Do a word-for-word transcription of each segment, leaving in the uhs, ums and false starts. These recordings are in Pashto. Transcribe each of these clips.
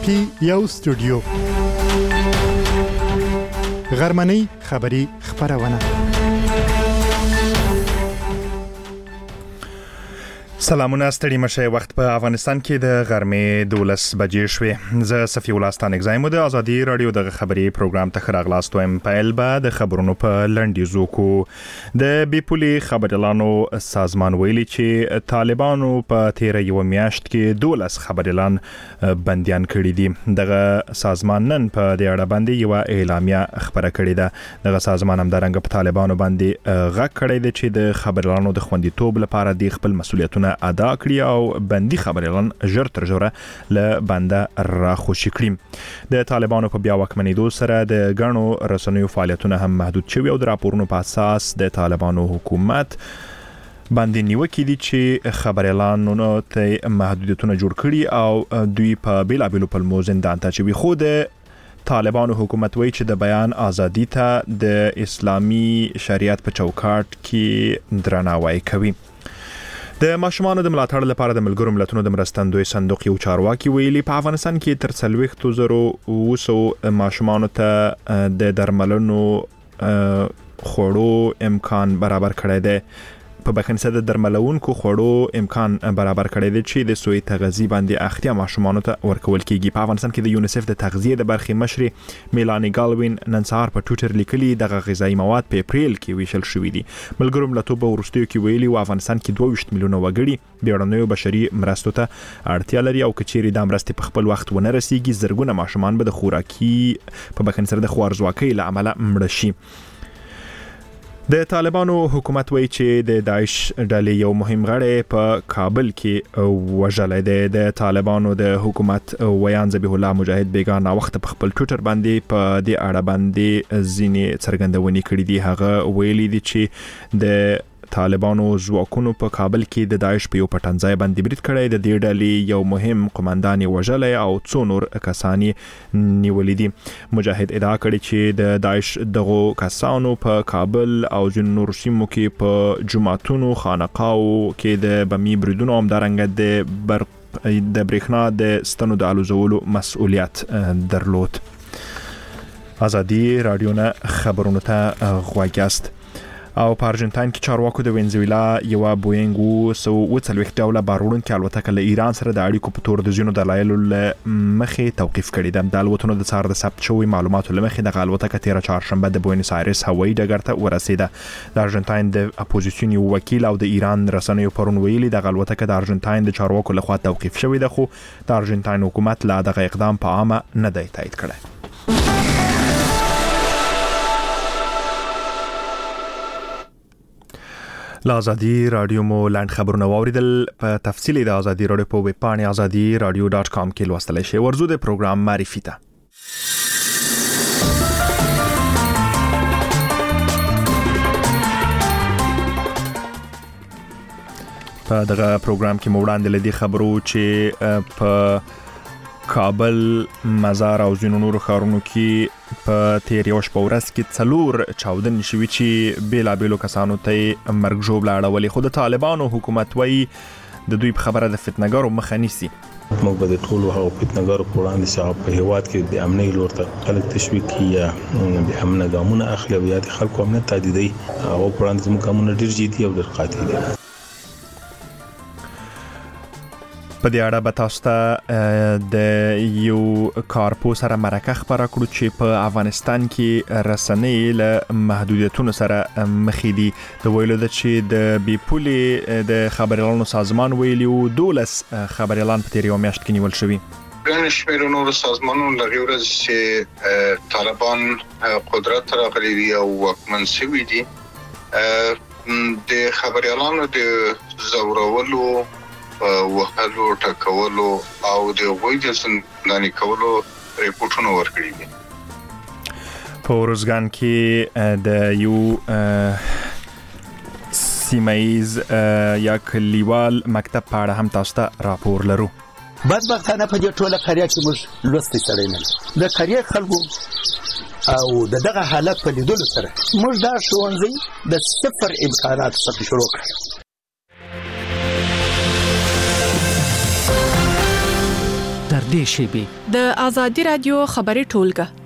پی یو سټوډیو غرمنۍ خبری خبرونه. سلامونه ستړي مشه. وخت په افغانستان کې د غرمې دولس بجې شوې. زه صفی الله ستانک زایم د ازادي رادیو د خبري پروګرام ته خراغلاست وایم. پایل به د خبرونو په لنډیزو کو د بیپولي خبرلانو سازمان ویلي چې طالبانو په تیر یو میاشت کې دولس خبرلان بنديان کړي دي. دغه سازمان نن په دې اړه باندې یو اعلامیه خبره کړې ده. دغه سازمان هم درنګ په طالبانو باندې غږ کړی دی چې د خبرلانو د خوندیتوب لپاره د خپل مسؤلیتونه ادا کړی او بندي خبرلان ژر تر ژره له بنده را خوشی کړي. د طالبانو په بیا واکمنېدو سره د غنو رسنیو فعالیتونه هم محدود شوي او د راپورونو په اساس د طالبانو حکومت باندې نیوکې دي چې خبرلانونو ته محدودیتونه جوړ کړي او دوی په بیلابېلو پلمو زندان ته چوي. خو د طالبانو حکومت وایي چې د بیان ازادي ته د اسلامي شریعت په چوکاټ کې درناوی کوي. د ماشومانو د ملاتړ لپاره د ملګرو ملتونو د مرستندوی صندوق یو چارواکي ویلي په افغانستان کې تر څلوېښت زره وسو ماشومانو ته د درملنو خوړو امکان برابر کړی دی. په بخنسه د درملونکو خوړو امکان برابر کړی دی چې د سوی تغذیه باندې اختیا ماشومانو ته ورکول کیږي. په افغانستان کې د یونیسف د تغذیه د برخې مشري میلانی ګالوین نن سهار په ټوئیټر لیکلي دغه غذایی مواد په اپریل کې ویشل شوې دي. ملګرو ملتونو په ورستیو کې ویلي و افغانستان کې دوه ویشت میلیونه وګړي بیړنیو بشري مرستو ته اړتیا لري او کچېری د مرستې په خپل وخت ونه رسیږي زرګونه ماشومان به د خوراکي په بخنسه د خوارزواکۍ له امله مړه شي. د طالبانو حکومت وایي چې د داعش ډلې یو مهم غړی په کابل کې وژلی دی. د طالبانو د حکومت ویان ذبیح الله مجاهد بیګا نا وخت په خپل ټوئیټر باندې په دې اړه باندې ځینې څرګندونې کړې دي. هغه ویلي دي چې د طالبانو ځواکونو په کابل کې د داعش په یو پټنځای باندې برید کړی. د دې ډلې یو مهم قومندان وژلی او څو نور کسان نیولي دي. مجاهد ادعا کړې چې د داعش دغو کسانو په کابل او ځینو نورو سیمو کې په جوماتونو خانقاو کې د بمي بریدونو همدارنګه د برق د برېښنا د ستنو د الوزولو مسؤلیت درلود. ازادي رادیو نه خبرونه ته غوږ یاست. او په ارجنټاین کې چارواکو د وینزویلا یو بوینګ سو وڅلوېښت ډوله باروړونکې الوتکه له ایران سره د اړیکو په تور د ځینو دلایلو له مخې توقیف کړې ده. د الوتنو د څار د ثبت شوی معلوماتو له مخې دغه الوتکه تیره چهارشنبه د بوینس آیرس هوایي ډګر ته ورسېده. د ارجنټاین د اپوزیسیون یو وکیل او د ایران رسنیو پرون ویلي دغه الوتکه د ارجنټاین د چارواکو لخوا توقیف شوې ده خو د ارجنټاین حکومت لا دغه اقدام په عامه نه دی تایید کړی. لا ازادي رادیو مو لاند خبرونه واوریدل. په تفصیل د ازادي رادیو په ویب پاڼه ازادي رادیو ډاټ کام کې لوستلی شئ. ورزو د پروګرام معرفي ته په دغه پروګرام کې مو وړاندې لدی خبرو چې په کابل مزار او ځینو نورو ښارونو کې په تیر یو شپه ورځ کې څلور چاودنې شوي چې بیلابېلو کسانو ته یې مرګ ژوبله اړولې. خو د طالبانو حکومت وایي د دوی په خبره د فتنهګرو مخه نیسي. موږ به د ټولو هغو فتنهګرو په وړاندې چې په هېواد کې د امنۍ لور ته خلک تشویق کړي یا بې امنه ګامونه اخلي او یا د خلکو امنیت تهدیدوي هغو په وړاندې زموږ ګامونه ډېر جدي او ډېر قاطع دي. په دې اړه به تاسو ته د یو کارپو سره مرکه خبره کړو چې په افغانستان کې رسنۍ له محدودیتونو سره مخې دي. د ویلو ده چې د بیپولي د خبرلانو سازمان ویلي و دولس خبرلان په تیر یو میاشت کې نیول شوي. ګڼ شمېر نورو سازمانونو له هغې ورځې چې طالبان قدرت ته راغلي دي او واکمن شوي دي د خبریالانو د ځورولو وهلو ټکولو او د هغوی د زنداني کولو ریپورټونه ورکړي دي. په ارزګان کې د یو سیمایز یا کلیوال مکتب په اړه هم تاسو ته راپور لرو. بدبختانه په دې ټوله قریه کې موږ لوستي سړی نه د قریه خلکو او د دغه حالت په لیدلو سره موږ دا ښوونځی د صفر امکانات څخه شروع کړ. در دې شیبې د آزادي رادیو خبري ټولګه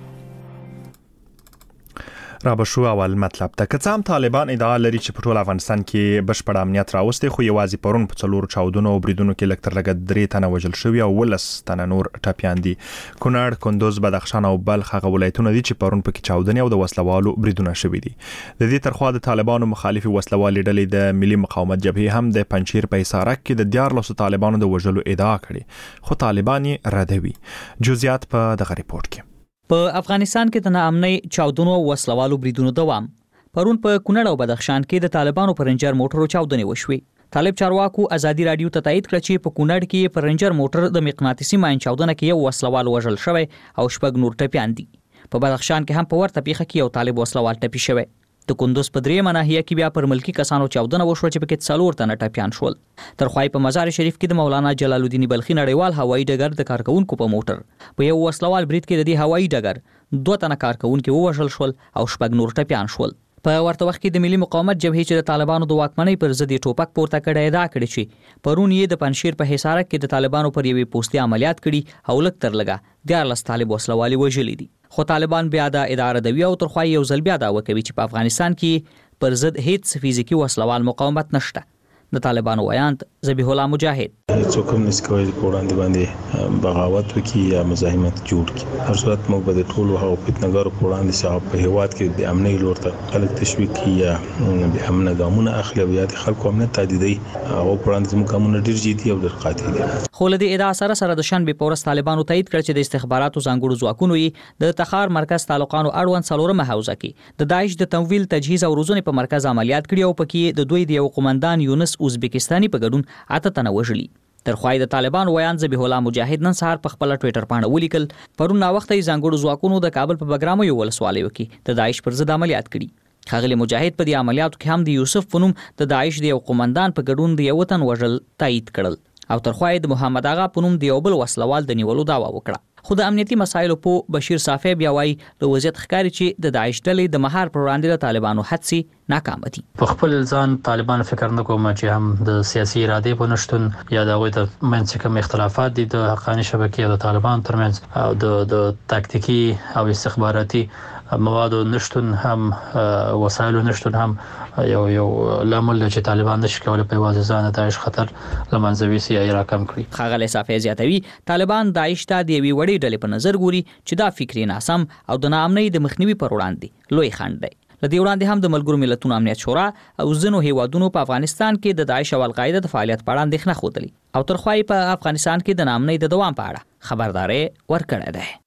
را بشو اول مطلب ته که څام طالبان ادعا لري چې په ټول افغانستان کې بشپړ امنیت راوستي خو یوازې پرون په څلور چاودنو او بریدونو کې لکتر لګ درې تنه وژل شوی او ولس تنه نور ټپيان دي. کونړ، کندوز، بدخشان او بلخ هغه ولایتونه دي چې پرون پکې چاودنې او د وسلوالو بریدونه شوي دي. د دې ترخوا د طالبانو مخالفي وسلوالي ډلې د ملي مقاومت جبهه هم د پنځیر په حصارک کې د دیارلسو طالبانو د وژلو ادعا کړې خو طالبان یې ردوي. جزئیات په دغه ریپورت کې. په افغانستان کې د ناامنۍ چاودنو او وسلوالو بریدونو دوام. پرون په کونړ او بدخشان کې د طالبانو پر رنجر موټرو چاودنې وشوې. طالب چارواکو ازادي رادیو ته تایید کړ چې په کونړ کې پر رنجر موټر د مقناطیسي ماین چاودنه کې یو وسلوال وژل شوی او شپږ نور ټپيان دي. په بدخشان کې هم په ورته پیښه کې یو طالب وسلوال ټپي شوی. د کندوز په درېمه ناحیه کې بیا پر ملکی کسانو چاودنه وشوه چې پکې څلور تنه ټپيان شول. ترخوای په مزار شریف کې د مولانا جلال الدین بلخي نړیوال هوایي ډګر د کارکونکو په موټر په یو وسلوال برید کې د دې هوایي ډګر دوه تنه کارکونکو ووژل شول او شپږ نور ټپيان شول. په ورته وخت کې د ملي مقاومت جبهه چې د طالبانو د واکمنۍ پر ضد ټوپک پورته کړی ادعا کړې چې پرون یې د پنځیر په حصارک کې د طالبانو پر یوې پوستي عملیات کړي او لک تر لګا دیارلس طالب وسلوالي وژلي دي. خو طالبان بیا د اداره دوی او ترخوای یو ځل بیا دا وکوي چې په افغانستان کې پر ضد هیڅ فزیکی وسلوال مقاومت نشته. د طالبانو ویاند ذبیح الله مجاهد څوک هم نس کوي په وړاندې باندې بغاوت وکي یا مزاحمت جوړ کړي. هر صورت موږ به د ټولو هغو فتنهګارو په وړاندې چې په هیواد کې د امنۍ لور ته خلک تشویق کړي یا د امن ګامونه اخلي او یا د خلکو امنیت تهدیدوي هغو په وړاندې زموږ ګامونه ډېر جدي او ډېر قاطع دي. خو له دې ادعا سره سره د شنبې په ورځ طالبانو تایید کړ چې د استخباراتو ځانګړو ځواکونو یې د تخار مرکز تعلقانو اړوند څلورمه حوزه کې د داعش د تمویل تجهیز او روزنې په مرکز عملیات کړي او پکې د دوی د یو قومندان یونس ازبکستاني په ګډون اته تنه وژلي. ترخوای د طالبان ویان ذبیح الله مجاهد نن سهار په خپل ټوئیټر باندې ولیکل پرون نا وخت یې ځانګړو ځواکونو د کابل په بګرامو یو ولسوالیو کې د داعش پر ضد عملیات کړي. خاغلی مجاهد په دې عملیاتو کې هم د یوسف فنوم د داعش د یو قومندان په ګډون د یو تن وژل تایید کړل او ترخوای د محمد اغا پنوم د یو بل وسلوال د نیولو داوا وکړه. خو د امنیتي مسایلو په بشیر صافی بیا وایي د وضعیت ښکاري چې د داعش ډلې د مهار پر وړاندې د طالبانو هڅې ناکام دي. په خپل ځان طالبان فکر نه کوم چې هم د سیاسي ارادې په نشتون یا د هغوی د منځ کوم اختلافات دي د حقاني شبکې او د طالبان ترمنځ او د د تاکتیکي او استخباراتي موادو نشتون هم وسایلو نشتون هم یو یو لامل چې طالبان نشي کولای په واسه ځان داعش خطر لمنځوي سي یا راکم کړي. خاغلی صافی زیاتوي طالبان داعش ته د یوې وړې ډلې په نظر ګوري چې دا فکري ناسم او د ناامنۍ د مخنیوي پر وړاندې لوی خنډ دی. لدې وړاندې هم د ملګرو ملتونو امنیت شورا او ځینو هیوادونو په افغانستان کې د داعش او القاعده د فعالیت په اړه اندېښنه خوده او ترخوای په افغانستان کې د ناامنۍ د دوام په اړه خبرداري ورکړه ده.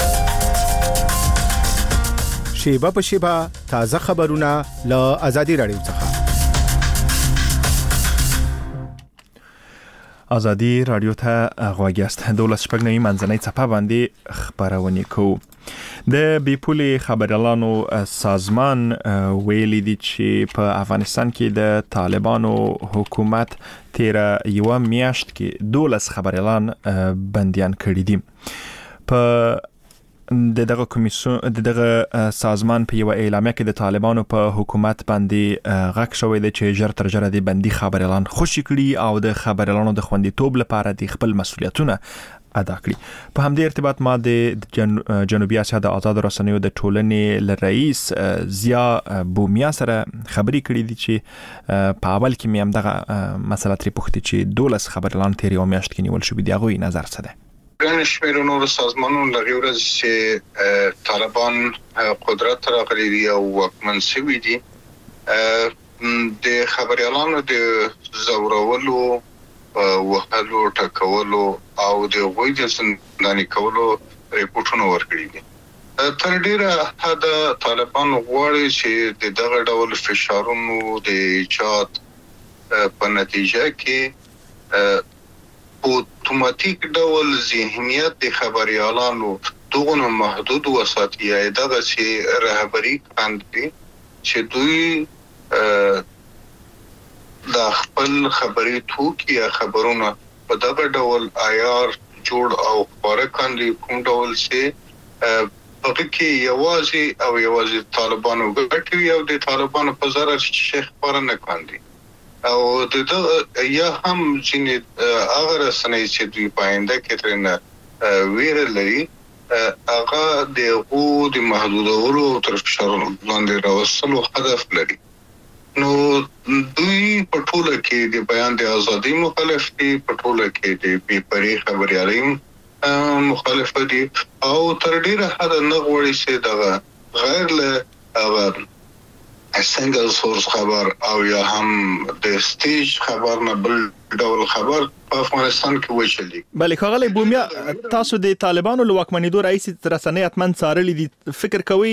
شیبه په شیبه تازه خبرونه له آزادي رادیو څخه. آزادي رادیو ته غواګیاست دولس شپږ نوي منځنۍ څپه باندې خبرونه کوو. د بیپولي خبريالانو سازمان ویلي دي چې په افغانستان کې د طالبانو حکومت تیر یو میاشت کې دولس خبريالان بنديان کړي دي. په د دغه کمیسیون د دغه سازمان په یو اعلامیه کې د طالبانو په حکومت باندې غږ شوی دی چې ژر تر ژره د بندي خبريالان خوشي کړي او د خبريالانو د خوندیتوب لپاره د خپل مسؤلیتونه ادا کړي. په همدې ارتباط ما د جن... جنوبي اسیا د آزاد رسنیو د ټولنې ل رئیس زیا بومیا سره خبري کړې دي چې په اول کې مې هم دغه مسله ترې پوښتې چې دولس خبريالان تیر یو میاشت کې نیول شوي دي. هغوی نظر څه دی؟ ګڼ شمېر نور سازمانونو لږ ورځ چې طالبان قدرت راغلي دي او واکمن شوي دي د خبريالانو د زورولو وهلو ټکولو او د غوی د زنداني کولو ریپورتونه ورکړي دي. تر ډیره حد طالبان غواړي چې د دغه ډول فشارونو د ایجاد په نتیجه کې اتوماتیک ډول ذهنیت د خبريالانو دغه محدود وساتي دغه چې رهبری کاندي چې دوی د خپل خبري توکي یا خبرونه په دغه ډول عیار جوړ او خبره کاندي کوم ډول چې هغه کې یوازې او یوازې طالبانو ګټي او د طالبانو په ضرر شیخ خبره نه کاندي او د یا هم چې هغه رسنۍ چې دوی پاینده کې ترنه ویره لري هغه د او د محدودولو تر فشار لاندې راوستلو هدف لري. نو دوی په ټوله کې د بیان د ازادي مخالف دي، په ټوله کې د بې پرې خبريالۍ مخالف دي او تر ډیره حد نه غواړي چې دغه غیر له سنگل سورس خبر او یا هم د سټیج خبر نه بل ډول خبر په افغانستان کې وشلي. بله ښاغلی بومیا، تاسو د طالبانو له واکمنېدو راهیسې رسنۍ حتماً څارلي دي، فکر کوئ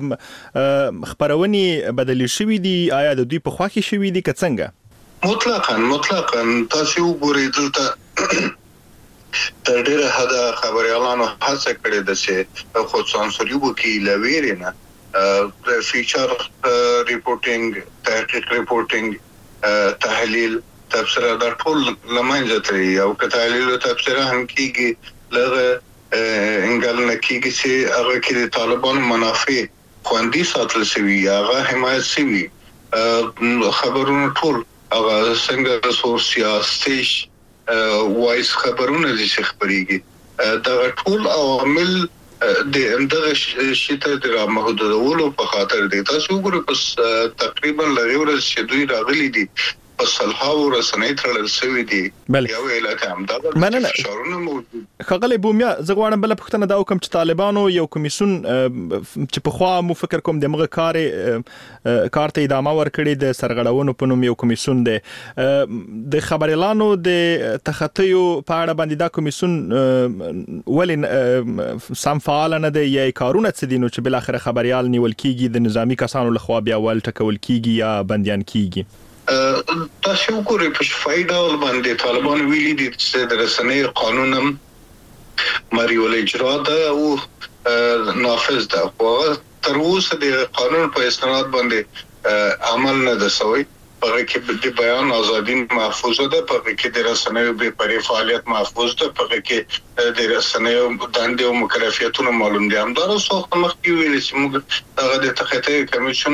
خپرونې بدلې شوي دي؟ آیا د دوی په خوا کې شوي دي که څنګه؟ مطلقاً مطلقاً تاسو وګورئ دلته تر ډیره حده خبريالانو هڅه کړې ده چې خود سانسوري وکړي له ویرې نه. د فیچر ریپورټینګ، تحقیق ریپورټینګ، تحلیل، تبصره دا ټول لمنځه تللي او که تحلیل او تبصره هم کیږي لږه انګل نه کیږي چې هغه کې د طالبانو منافع خوندي ساتل شوي، هغه حمایت شوي. خبرونه ټول هغه څنګه سورس یا سټیج وایس خبرونه دي چې خبريږي، دا ټول عوامل د اندغه شته د محدودولو په خاطر دي. تاسو وګورئ پس تقریبا لږ ورځ چې دوی راغلي دي په صلحاو رسنۍ تړل شوی دي. یو علت هم دا مننه ښاغلی بومیا. زه غواړم بله پوښتنه دا وکړم چې طالبانو یو کمیسیون چې پخوا مو فکر کوم دغه کار کار ته ادامه ورکړې د سرغړونو په نوم یو کمیسیون دی، د خبريالانو د تخطیو په اړه باندې دا کمیسیون ولې سم فعال نه دی یا کارونه څه دي نو چې بل اخر خبريال نیول کیږي د نظامی کسانو لخوا بیا ول ټکول کیږي یا بنديان کیږي؟ تاسو وګورئ په شفای ډول باندې طالبان ویلي دي چې د رسنۍ قانون هم مریول اجرا ده او نافذ ده، خو تر اوسه د قانون په استناد باندې عمل نه ده شوی. په کې د بیان ازادي محفوظ ده، په کې د رسنیو بې پرې فعالیت محفوظ ده، په کې د رسنیو دندې او مکلفیتونه معلوم دي. همدارو څوک مخکې ویل چې موږ هغه د تخطی کمیشن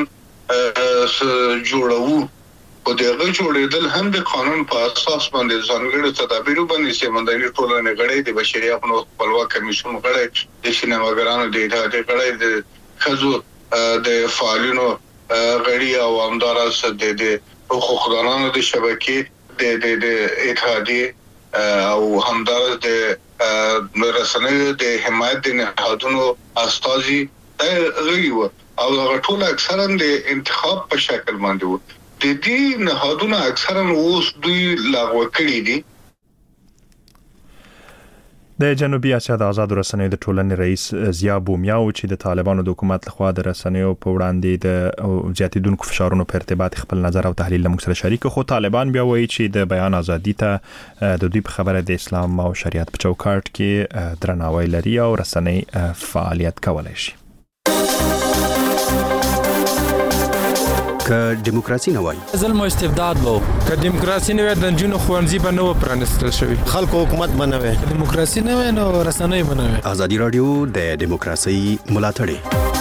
جوړو او دغه جوړېدل هم د قانون په اساس باندې ځانګړي تدابیر باندې چې مدني ټولنې غړي د بشري حقوقو خپلواک کمیشن غړي د سینماګرانو د اتحادیې غړي د خزو د فعالینو غړي او همدارس د حقوقدانانو د شبکې د د اتحادیې او همدارس د رسنیو د حمایت د نهادونو استازي غړي وو او هغه ټول اکثرا د انتخاب په شکل باندې وو. د دې نهادونه اکثرا اوس دوی لغوه کړي دي. د جنوبي اسیا د آزاد رسنیو د ټولنې رئیس ضیا بومیا و چې د طالبانو د حکومت لخوا د رسنیو په وړاندې د زیاتیدونکو فشارونو په ارتباط خپل نظر او تحلیل له موږ سره شریک، خو طالبان بیا وایي چې د بیان ازادي ته د دوی په خبره د اسلام او شریعت په چوکاټ کې درناوی لري او رسنۍ فعالیت کولای شي. که دیموکراسي نه وای ظلم او استبداد وو، که دیموکراسي نه وای د جنونو خوانځي به نه و پرانستل شوی، خلکو حکومت بنوي، دیموکراسي نه وای نو رسنۍ بنوي. ازادي رادیو د دیموکراسي ملاتړی.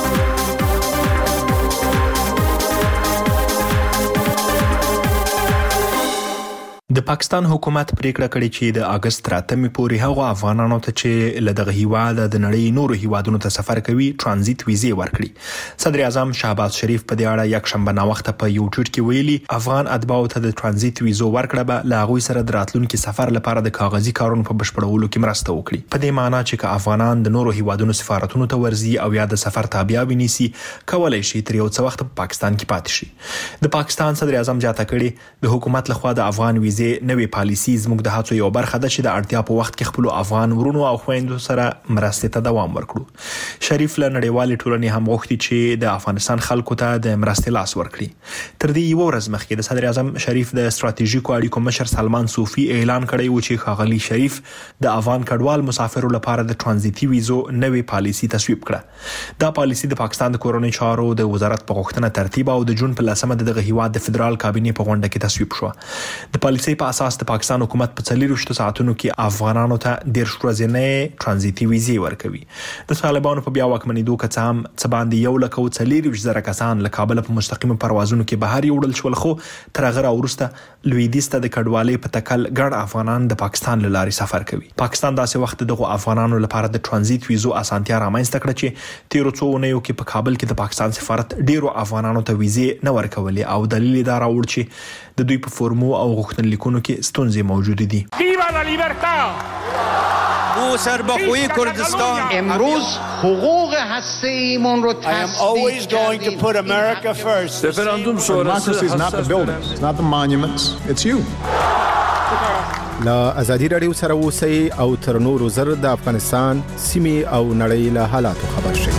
د پاکستان حکومت پریکړه کړې چې د اگست راتمې پورې هغه افغانانو ته چې لدغه هیواد د نړۍ نورو هیوادونو ته سفر کوي ترانزیت ویزې ورکړي. صدر اعظم شهباز شریف په دې اړه یک شنبه نا وخت په یو ټویټ کې ویلي افغان اتباعو ته د ترانزیت ویزو ورکړه به له هغوی سره د راتلونکي سفر لپاره د کاغذي کارونو په بشپړولو کې مرسته وکړي. په دې معنی چې که افغانان د نورو هیوادونو سفارتونو ته ورځي او یا د سفر تابع ونیسي کولای شي تر یو څه وخت په پاکستان کې پاتې شي. د پاکستان صدر اعظم جاته کړي د حکومت لخوا د افغان ویزې نوې پالیسي زموږ د هڅو یو برخه ده چې د اړتیا په وخت کې خپل افغان ورونو او خويندو سره مرستې ته دوام ورکړو. شریف له نړیوالې ټولنې هم غوښتي چې د افغانستان خلکو ته د مرستې لاس ورکړي. تر دې یو ورځ مخکې د صدر اعظم شریف د ستراتیژیکو اړیکو مشر سلمان صوفي اعلان کړی و چې ښاغلي شریف د افغان کډوال مسافرو لپاره د ترانزیتي ویزو نوې پالیسي تصویب کړه. دا پالیسي د پاکستان د کورنۍ چارو د وزارت په غوښتنه ترتیب او د جون په لسمه دغه هیواد د فدرال کابینې په غونډه کې تصویب شو. د پالیسي پالیسۍ په اساس د پاکستان حکومت په څلور ساعتونو کې افغانانو ته ډیر ورځې ترانزیتي ویزې ورکوي. د طالبانو په بیا واکمنېدو کې څه هم څه باندې یو لک او څلور زره کسان له کابل په مستقیم پروازونو کې بهر یوړل شول، خو تر هغه وروسته لویدیځ ته د کډوالۍ په تکل ګڼ افغانان د پاکستان له لارې سفر کوي. پاکستان داسې وخت دغه افغانانو لپاره د ترانزیت ویزو اسانتیا رامنځته کړه چې تیرو څو اونیو کې په کابل کې د پاکستان سفارت ډیرو افغانانو ته ویزې نه ورکولې او دلیل دا راوړ چې د دوی په فورمو او غوښتنلیکونو کې ستونزې موجود دي. ویوا لا لیبرتا او سربخوی کردستان امروز حقوق هسته‌ایمون رو تصدیق کردیم. I am always going to put America first. Referendum sonrası is not the buildings, it's not the monuments, it's you. لا ازادي رادیو سره اوسئ او تر نورو زر د افغانستان سیمې او نړۍ له حالاتو خبر شئ.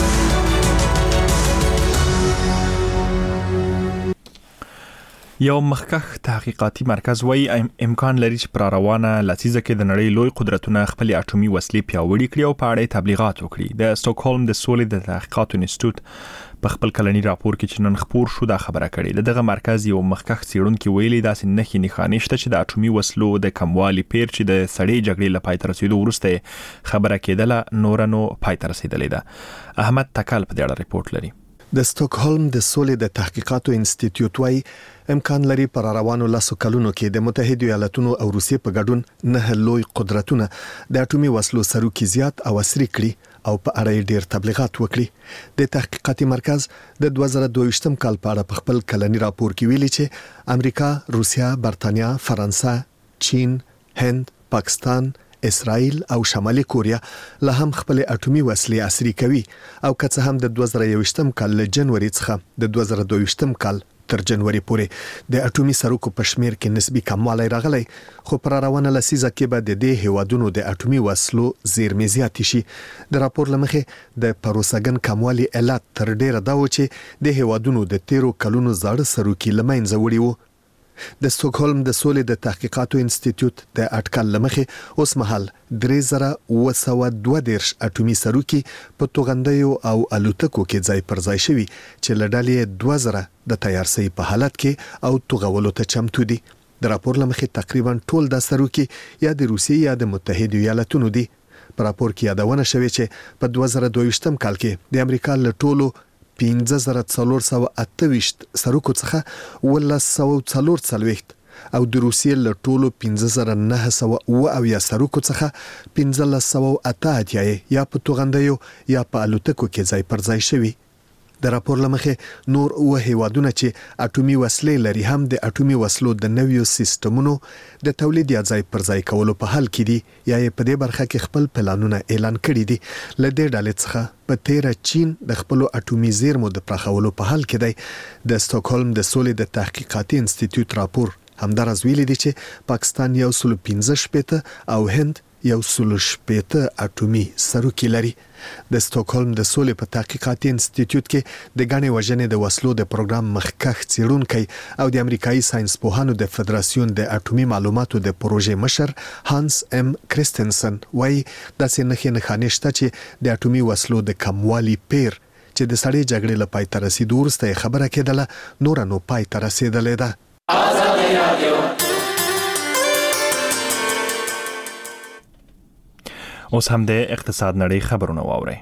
یو مخکښ تحقیقاتي مرکز وایي امکان لري چې پر روانه لسیزه کې د نړۍ لوی قدرتونه خپل اټومي وسلې پیاوړي کړي او په اړه تبلیغات وکړي. د سټاکهولم د سولې د تحقیقاتو انسټیټیوټ په خپل کلنی راپور کې چې نن خپور شو دا خبره کړې. دغه مرکز یو مخکښ څېړونکي ویلي داسې نښې نښانې شته چې د اټومي وسلو د کموالي پیر چې د سړې جګړې له پای ته رسیدو وروسته خبره کېدله نور نو پای ته رسیدلې ده. احمد تکل په دې اړه ریپورت لري. د سټاکهولم د سولې د تحقیقاتو انسټیټیوټ وايي امکان لري پر روانو لاسو کلونو کې د متحده ایالاتونو او روسیې په ګډون نه لوی قدرتونه د اټومي وسلو سروکي زیات او عصري کړي او په اړه ډیر تبلیغات وکړي. د تحقیقاتي مرکز د دوه زره دوه ویشتم کال په اړه په خپل کلنی راپور کې ویلي چې امریکا، روسیا، برتانیا، فرانسه، چین، هند، پاکستان، اسرائیل او شمالي کوریا له هم خپل اټومي وسلې عصري کوي او که څه هم د دوه زره یوویشتم کال له جنوري څخه د دوه زره دوه ویشتم کال تر جنوري پورې د اټومي سروکو په شمیر کې نسبی کموالی راغلی، خو پر روانه لسیزه کې به د دې هیوادونو د اټومي وسلو زیرمې زیاتې شي. د راپور لمخې د پروساګن کموالی علت تر ډیره دا و چې د هیوادونو د تیرو کلونو زاړه سروکي له منځه وړي وو. د سټاکهولم د سولې د تحقیقاتو انسټیټیوټ د اټکل لمخې اوس مهال درې زره اوه سوه دوه دېرش اټومي سروکي په توغندیو او الوتکو کې ځای پر ځای شوي چې له ډلې دوه زره د تیارسۍ په حالت کې او توغولو ته چمتو دي. د راپور لمخې تقریبا ټول د سروکي یا د روسیې یا د متحده ایالاتونو دي. په راپور کې یادونه شوې چې په دوه زره دوه ویشتم کال کې د امریکا له ټولو پنځه زره څلور سوه اته ویشت سروکو څخه ولس سوه څلور څلوېښت او د روسیې له ټولو پنځه زره نه سوه اوه اویا سروکو څخه پنځلس سوه اته اتیا یا په توغندیو یا په الوتکو کې ځای پر ځای شوي. د راپور لمخې نور اوه هیوادونه چې اټومي وسلې لري هم د اټومي وسلو د نویو سیستمونو د تولید یا ځای پر ځای کولو په حال کې دي یا په دې برخه کې خپل پلانونه اعلان کړي دي. له دې ډلې څخه په تیره چین د خپل اټومي زیرمو د پراخولو په حال کې دی. د سټاکهولم د سولې د تحقیقاتي انسټیټیوټ راپور همدارس ویلي دي چې پاکستان یو سل پنځه شپېته او هند یو سل شپېته اټومي سروکي لري. د سټاکهولم د سولې په تحقیقاتي انسټیټیوټ کې د غنې وژنې د وسلو د پروګرام مخکښ څېړونکی او د امریکایي ساينس پوهانو د فدراسیون د اټومي معلوماتو د پروژې مشر هانس ام کریستنسن وايي داسې نښې نښانې شته چې د اټومي وسلو د کموالي پیر چې د سړې جګړې له پای ته رسیدو وروسته خبره کېدله نور نو پای ته رسیدلې ده. آزادي رادیو اوس هم د اقتصاد نړۍ خبرونه واورئ.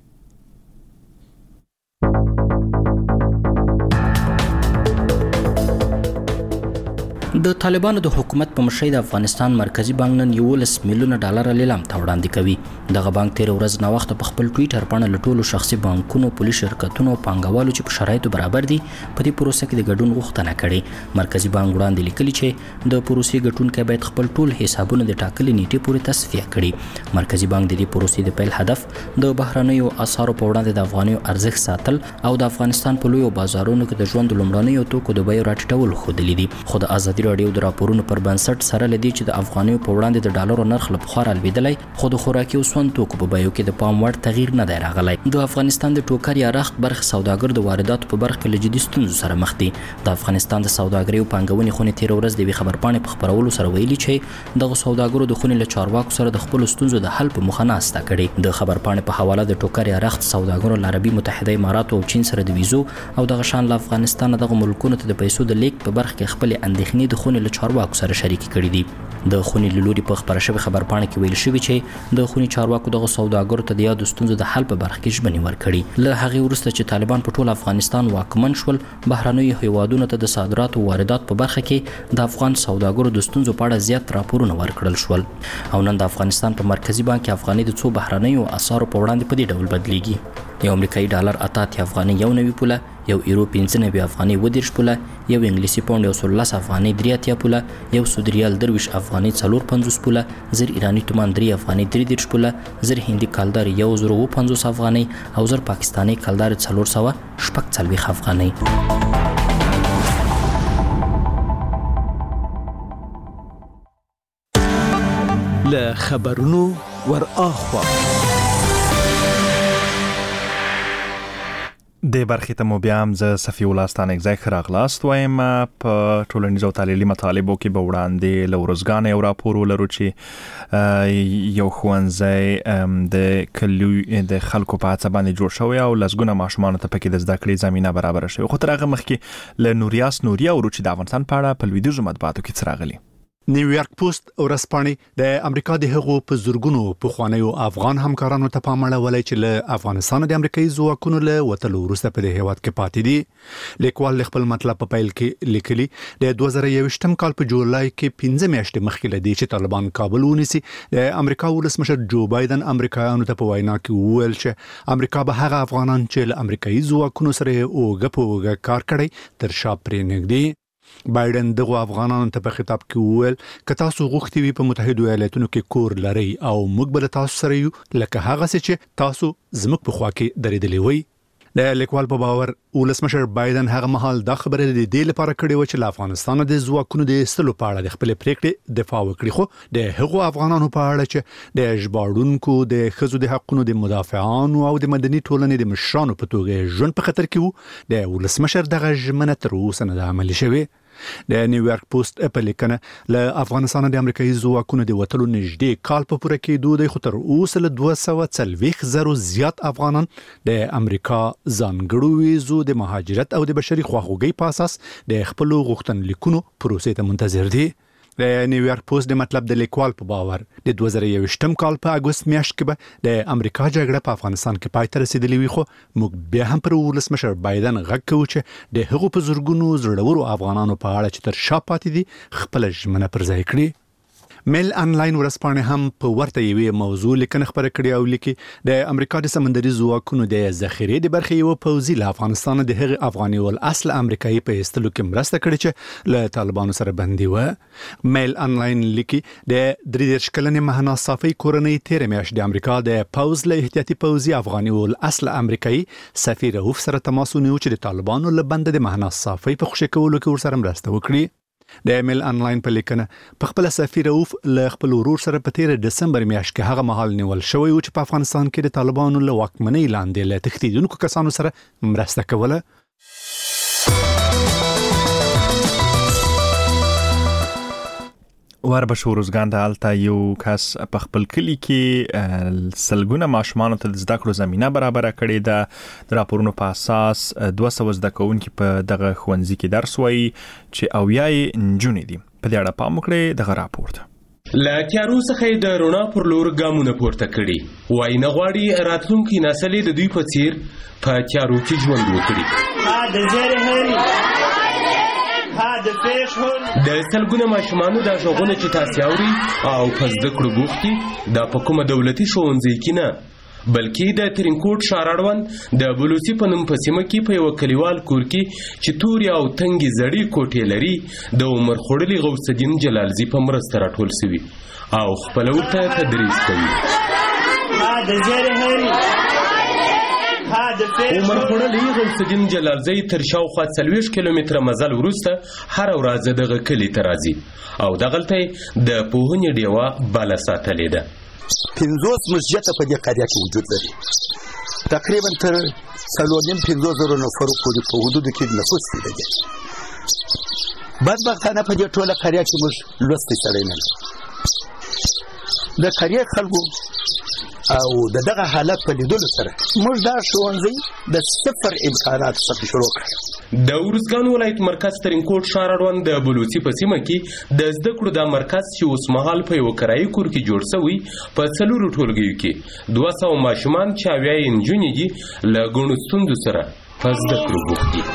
د طالبانو د حکومت په مشرۍ د افغانستان مرکزی بانک نن یولس میلیونه ډالر لیلام ته وړاندې کوي. دغه بانک تیر ورځ نه وخت په خپل ټویټر باندې لټولو شخصي بانکونو، پولیس شرکتونو او پانګوالو چې په شرایطو برابر دي په دې پروسه کې د ګډون غوښتنه کړې. مرکزی بانک وړاندې لیکلي چې د پروسې ګټونکي باید خپل ټول حسابونه د ټاکلې نیټې پورې تصفیه کړي. مرکزی بانک د دې پروسې د پیل هدف د بهرنیو اسعارو په وړاندې د افغانیو ارزښت ساتل او د افغانستان په لویو بازارونو کې د ژوند لومړنیو توکو د بیو راټیټول ښودلي دي. خو د ازادي راډیو د راپورونو پر بنسټ سره لدی چې د افغانیو په وړاندې د ډالرو نرخ له پخوا رالوېدلی، خو د خوراکي او سون توکو په بیو کې د پام وړ تغییر نه دی راغلی. د افغانستان د ټوکر یا رخت برخه سوداګر د وارداتو په برخه کې له جدي ستونزو سره مخ دي. د افغانستان د سوداګرۍ او پانګونې خونې تیر ورځ د خبرپاڼې په خبرولو سره ویلي چې دغه سوداګرو د خونې له چارواکو سره د خپل ستونزو د حل په مخه ناسته کړې. د خبرپاڼې په حواله د ټوکر یا رخت سوداګرو له عربي متحده اماراتو او چین سره د ویزو او د غشان له افغانستان دغه ملکونو ته د پیسو د لیک په برخه کې خپل اندېښنې د خونې له چارواکو سره شریک کړي دي. د خونې له لوري په خبره شوی خبرپاڼه کې ویل شوی چې د خونې چارواکو دغه سوداګرو ته د یادو ستونزو د حل په برخه کې ژمنې ورکړي. له هغې وروسته چې طالبان په ټول افغانستان واکمن شول، بهرنیو هیوادونو ته د صادراتو واردات په برخه کې د افغان سوداګرو د ستونزو په اړه زیات راپورونه ورکړل شول. او نن د افغانستان په مرکزی بانک کې افغاني د څو بهرنیو اسعارو په وړاندې په دې ډول بدلیږي. یو امریکایي ډالر اته اتیا افغاني یو نوي پوله، یو یورو پنځه نوي افغاني اووه دېرش پوله، یو انګلیسي پاونډ یو سل لس افغاني درې اتیا پوله، یو سعودي ریال درویش افغاني څلور پنځوس پوله، زر ایراني تومان درې افغاني درې دېرش پوله، زر هندي کالدار یو زر اووه پنځوس افغاني او زر پاکستاني کالدار څلور سوه شپږ څلوېښت افغاني. له خبرونو ور اخوا د برخې ته مو بیا هم زه صفي الله ستانک ځای ښه راغلاست وایم. په ټولنیزو او تعلیمي مطالبو کې به وړاندې له ورځګانې یو راپور ولرو چې یو ښوونځی د کلیو د خلکو په هڅه باندې جوړ شوی او لسګونه ماشومانو ته پکې د زده کړې زمینه برابره شوې. خو تر هغه مخکې له نوریاس نوریا ورو چې د افغانستان په اړه په لویدیځو مطبوعاتو کې څه راغلي. نیویارک پوسټ ورځپاڼې د امریکا د هغو په زورګونو پخوانیو افغان همکارانو ته پام اړولی چې له افغانستان د امریکایي ځواکونو له وتلو وروسته په دې هیواد کې پاتې دي. لیکوال خپل مطلب په پیل کې لیکلي د دوه زره یوویشتم کال په جولای کې پنځه میاشتې مخکې له دې چې طالبان کابل ونیسي، د امریکا ولسمشر جو بایدن امریکایانو ته په وینا کې وویل چې امریکا به هغه افغانان چې له امریکایي ځواکونو سره اوږه په اوږه کار کړی تر شا پرې نږدې. بایدن دغه افغانانو ته په خطاب کې وویل که تاسو غوښتي وي په متحده ایالاتونو کې کور لرئ او موږ به تاسو سره یو لکه هغه څه چې تاسو زموږ په خوا کې درېدلې وئ. د لیکوال په باور ولسمشر بایدن هغه مهال دا خبره د دې لپاره کړې و چې له افغانستان د ځواکونو د ایستلو په اړه د خپل پریکړې دفاع وکړي، خو د هغو افغانانو په اړه چې د ژباړونکو، د ښځو د حقوقو د مدافعانو او د مدني ټولنې د مشرانو په توګه ژوند په خطر کې وو، د ولسمشر دغه ژمنه تر اوسه نه ده عملي شوې. د نیویارک پوسټ په لیکنه له افغانستان د امریکایي ځواکونو د وتلو نږدې کال په پوره کېدو دی، خو تر اوسه له دوه سوه څلوېښت زرو زیات افغانان د امریکا ځانګړو ویزو د مهاجرت او د بشري خواخوږۍ په اساس د خپلو غوښتنلیکونو پروسې ته منتظر دي. د نیویارک پوسټ د مطلب د لیکوال په باور د دوه زره یوویشتم کال په اګوست میاشت کې به د امریکا جګړه په افغانستان کې پای ته رسیدلې وي، خو موږ بیا هم پر ولسمشر بایدن غږ کوو چې د هغو په زورګونو زړورو افغانانو په اړه چې تر شا پاتې دي خپل ژمنه پر ځای کړي. میل انلاین ورځپاڼه هم په ورته یوې موضوع لیکنه خبره کړې او لیکي د امریکا د سمندري ځواکونو د ذخیرې د برخې یو پوځي له افغانستان د هغه افغاني ول اصل امریکایي په ایستلو کې مرسته کړې چې له طالبانو سره بندي و. میل انلاین لیکي د درې دېرش کلنې مهنا صافي کورنۍ تیر میاشت د امریکا د پوز له احتیاطي پوځي افغاني ول اصل امریکایي سفیر رؤف سره تماس ونیو چې د طالبانو له بند د مهنا صافي په خوشی کولو کې ورسره مرسته وکړي. د میل انلاین په لیکنه په خپل سفیر رؤف له خپل ورور سره په تیر دسمبر میاشت کې هغه مهال نیول شوی و چې په افغانستان کې د طالبانو له واکمنۍ لاندې له تښتېدونکو کسانو سره مرسته کوله. وربشو روزګان د هلته یو کس په خپل کلی کې سلګونه ماشومانو ته د زده کړو زمینه برابره کړې ده. د راپورونو په اساس دوه سوه زده کوونکي په دغه ښوونځي کې درس وایي چې اویا یې نجونې دي. په دې اړه پام وکړئ دغه راپور ته. له تیارو څخه د رڼا پر لور ګامونه پورته کړي، وایي نه غواړي راتلونکي نسل د دوی په څیر په تیارو کې ژوند وکړي. د سلګونه ماشومانو د غوښتنې چې تاسو اوري او په زده کړو بوختي د په کومه دولتي ښوونځي کې نه بلکې د ترینکوټ ښار اړوند د بلوڅي په نوم په سیمه کې په یو کلیوال کور کې چې تورې او تنګې زړې کوټې لري د عمر خوړلي غوث الدین جلالزي په مرسته راټول شوي او خپل ورته تدریس کوي. عمر خوړلي غوث الدین جلالزی تر شاوخوا څلوېښت کیلومتره مزل وروسته هره ورځ دغه کلي ته راځي او دغلته د پوهنې ډیوه بله ساتلې ده. پنځوس مسجده په دې قریه کې وجود لري، تقریبا تر څلور نیم پنځوس زره نفرو پورې په حدودو کې نفوس دی. بدبختانه په دې ټوله قریه کې موږ لوستی سړی نه لرو. د قریه خلکو او د دغه حالت په لیدلو سره موږ دا ښوونځی د صفر امکانات څخه شروع کړ. د ارزګان ولایت مرکز ترینکوټ ښار اړوند د بلوڅي په سیمه کې د زده کړو د مرکز چې اوس مهال په یوه کرایي کور کې جوړ شوی په څلورو ټولګیو کې دوه سوه ماشومان چې اویا یې نجونې دي له ګڼو ستونزو سره په زده کړو بوخت دي.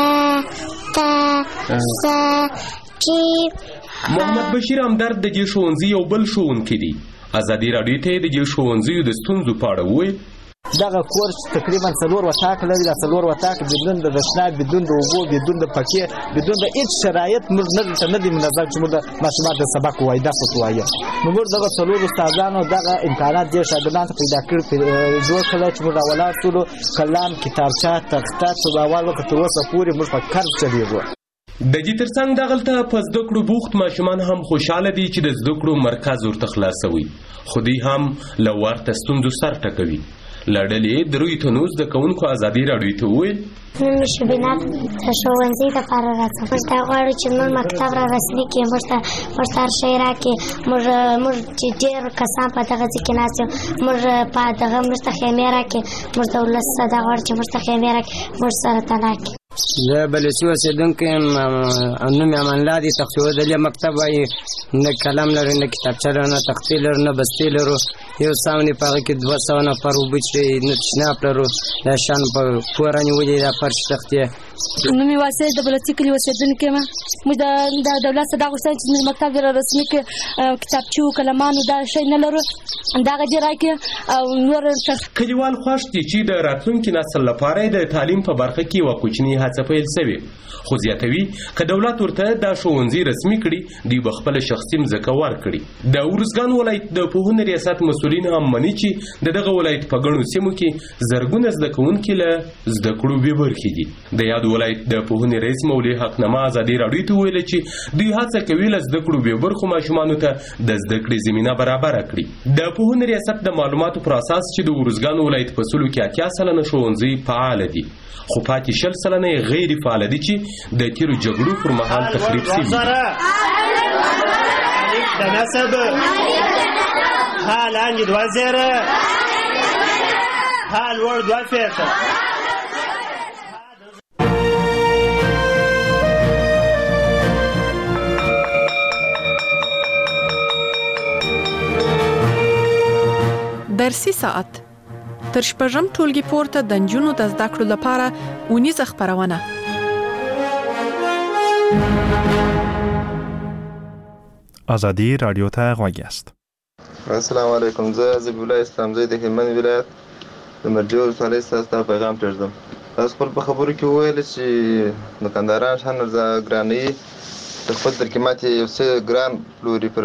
محمد بشیر همدرد د دې ښوونځي یو بل ښوونکی دی. ازادي راډیو ته د دې ښوونځیو د ستونزو په اړه وویل دغه کورس تقریبا څلور وطاق لري. دا څلور وطاق بدون د تشناب، بدون د اوبو، بدون د پکې، بدون د هیڅ شرایط موږ نه نه دي منظم چې موږ د ماشومانو د سبق وایي درس وایي. نو موږ دغه څلور استادانو دغه امکانات دې شاګردانو ته پیدا کړ جوړ کړل چې موږ راولاړ شولو قلم، کتابچه، تخته څو اول وخت تر اوسه پورې موږ په کار چلیږو. د دې ترڅنګ دغلته په زده کړو بوخت ماشومان هم خوشحاله دي چې د زده کړو مرکز ورته خلاصوي، خو دوی هم له ورته ستونزو سر ټکوي. له ډلې دروي تنو زده کوونکو ازادي راډیو ته وویل نن مې شبینات د ښوونځي دپاره راځم. موږ ته غواړو چې موږ مکتب را رسمي کړي، موږ ته موږ ته هر شی راکړي. موږ موږ چې ډېر کسان په دغه ځای کې ناست یو، موږ په دغه موږ ته خیمې راکړي. موږ د ولس دا غواړو چې موږ ته خیمې راکړي، موږ سره تنها کړي. زه بلوڅي اوسېدونکی یم. نوم یې امان الله دی. تختې ودلې مکتب وایي نه قلم لري، نه کتابچه لري، نه تختې لري، نه بستې لرو. یو ساون په هغه کې دوه سوه نفر اوبه څښي، نه تشناب لرو. دا شیان په کور رانیولي دا فرش تختې. نوم یې واسع د بلوڅي کلي اوسېدونکی یم. موږ د دولت څخه دا غوښتنه چې زموږ مکتب را رسمي کړي، کتابچو کلمانو دا شی نه لرو، دغه دې راکړي. او نور کلیوال خوښ دي چې د راتلونکي نسل لپاره د تعلیم په برخه کې یوه کوچنۍ هڅه پیل شوې، خو زیاتوي که دولت ورته دا ښوونځي رسمي کړي دوی به خپله شخصي مځکه ورکړي. د ارزګان ولایت د پوهنې ریاست مسؤلین هم مني چې د دغه ولایت په ګڼو سیمو کې زرګونه زده کوونکي له زده کړو بې برخې دي. د یاد ولایت د پوهنې رئیس مولوي حقنامه ازادي راډیو ته وویل چې دوی هڅه کوي له زده کړو بې برخو ماشومانو ته د زده کړې زمینه برابره کړي. د پوهنې ریاست د معلوماتو پر اساس چې د ارزګان ولایت په سلو کې اتیا سلنه ښوونځي فعال دي، خو پاتې شل سلنه یې غیر فعال دي چې د تیرو جګړو پر مهال تخریب شوي دي. درسي ساعت تر شپږم ټولګي پورته د نجونو د زده کړو لپاره اونیزه خپرونه. ازادي راډیو ته غوږ یاست. السلام علیکم. زه ذبیح الله اسلامزی د هلمند ولایت د مرجو ولسوالۍ څخه ستاسو پیغام پرېږدم. تاسو خپل په خبرو کې وویل چې دکانداران شان ګرانوي د خپل تر قیمت یو څه ګران پلوري پر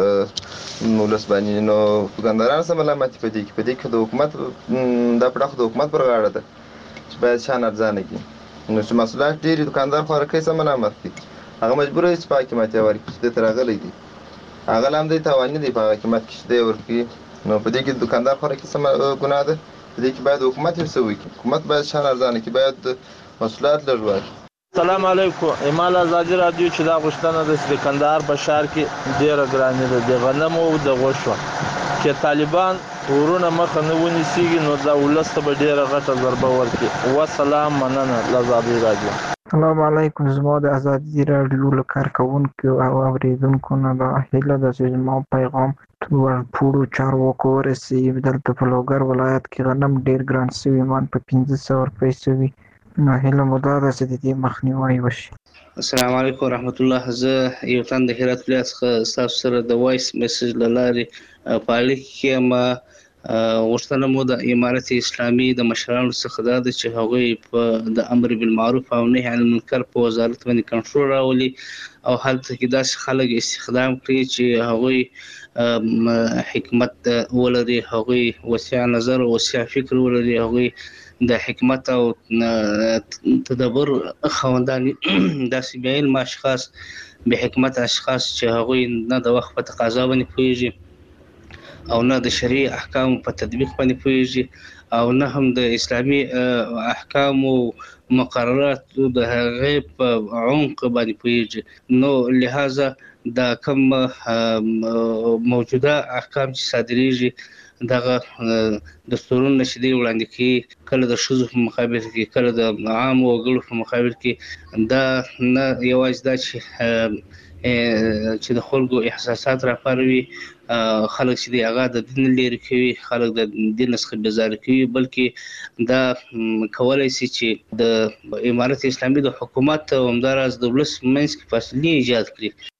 ولس باندې. نو دکانداران څه ملامتي په دې کې په دې کې د حکومت دا پړه خو د حکومت پر غاړه ده چې باید شان ارزانه کړي. نو چې محصولات ډېرې دکاندار خوارکۍ څه ملامت دي، هغه مجبوره دی چې په قیمت یې ورکړي چې دې ته راغلی دی. هغه لا هم دی تاواني دی په هغه قیمت کې چې دی ورکړي. نو په دې کې دکاندار خوارکۍ څه ګناه ده؟ په دې کې باید حکومت یې څه وکړي. حکومت باید شان ارزانه کړي، باید محصولات لږ ورکړي. السلام علیکم. ایمال ازادي راډیو چې دا غوښتنه ده چې د کندهار په ښار کې ډېره ګراني ده د غنمو او د غوښو چې طالبان ورونه مخه نه ونیسيږي نو دا ولس ته به ډېره غټه ضربه ورکړي. وسلام، مننه. ازادي راډیو. السلام علیکم. زما د ازادي راډیو له کارکوونکو او اوریدونکو نه دا هیله ده چې زما پیغام ټولو چارواکو ورسیږي. دلته په لوګر ولایت کې غنم ډېر ګران شوي، مان په پنځه سوه روپۍ شوي. نو هیله مو دا ده چې د دې مخنیوی وشي. السلام علیکم ورحمت الله. زه یو تن د هرات ولایت څخه ستاسو سره د وایس میسج له لارې په اړیکه کې یم. غوښتنه مو د امارت اسلامي د مشرانو څخه دا ده چې هغوی په د امر بالمعروف او نهي عن المنکر په وزارت باندې کنټرول راولي او هلته کې داسې خلک استخدام کړي چې هغوی حکمت ولري، هغوی وسیع نظر او وسیع فکر ولري، هغوی د حکمت او تدبر خواندان داسې بې علمه اشخاص، بې حکمت اشخاص چې هغوی نه د وخت په تقاضا باندې پوهېږي او نه د شرعي احکامو په تطبیق باندې پوهېږي او نه هم د اسلامي احکامو مقررات د هغې په عمق باندې پوهېږي. نو لہذا دا کوم موجوده احکام چې صادریږي دغه دستورونه چې دی وړاندې کوي کله د ښځو په مقابل کې کله د عام وګړو په مقابل کې دا نه یوازې دا چې چې د خلکو احساسات راپاروي خلک چې دی هغه د دین لري کوي خلک د دین څخه بیزار کوي بلکې دا کولای شي چې د امارت اسلامي د حکومت او همدارس د ولس منځ کې فاصله ایجاد کړي